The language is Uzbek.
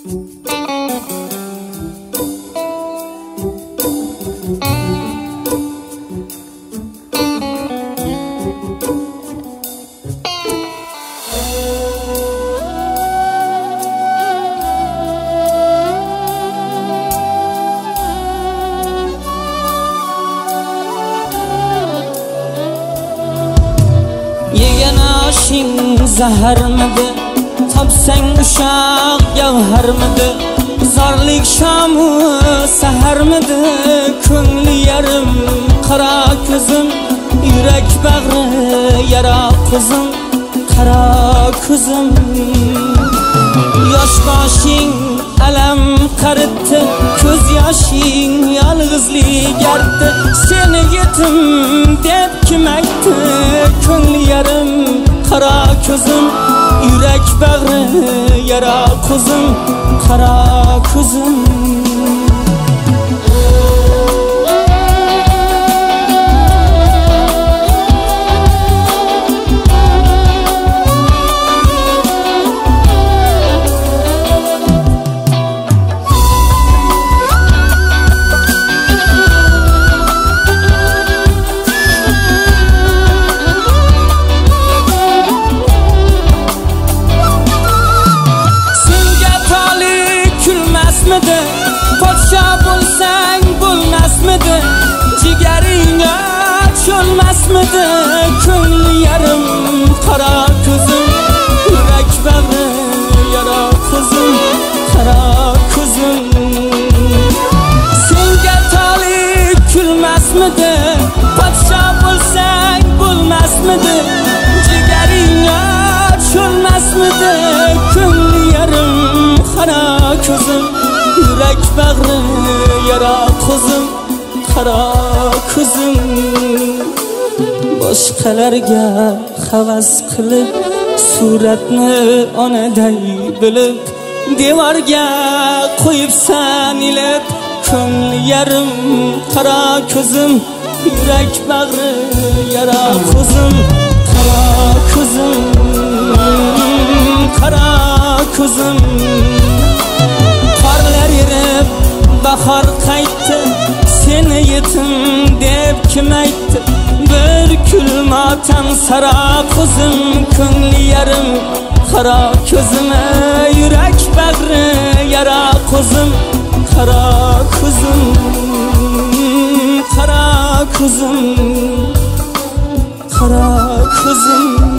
zaharmidi topsang uşaq gavharmidi zorlik shamu saharmidi ko'ngli yarim qara ko'zim yurak bag'ri yara qizim qara ko'zim yosh boshing alam qaritdi ko'z yoshing yolg'izlik artdi seni yetim deb kim aytdi ko'ngli yarim qara ko'zim yurak bag'ri yara qizim qara ko'zim podsho bo'lsang bo'lmasmidi jigaringga cho'lmasmidi ko'ngli yarim qara ko'zim yurak bag'ri yara qizim qara ko'zim senga tolik kulmasmidi podsho bo'lsang bo'lmasmidi jigaringga cho'lmasmidi ko'ngli yarim qara ko'zim yurak bag'ri yara qizim qara ko'zim boshqalarga havas qilib suratni onaday bilib devorga qo'yibsan ilib ko'ngli yarim qara ko'zim yurak bag'ri yara qizim qara ko'zim qara ko'zim qorlar erib bahor qaytdi seni yetim deb kim aytdi bir kul motam sara qizim ko'ngli yarim qara ko'zim yurak bag'ri yara qizim qara ko'zim qara ko'zim qara ko'zim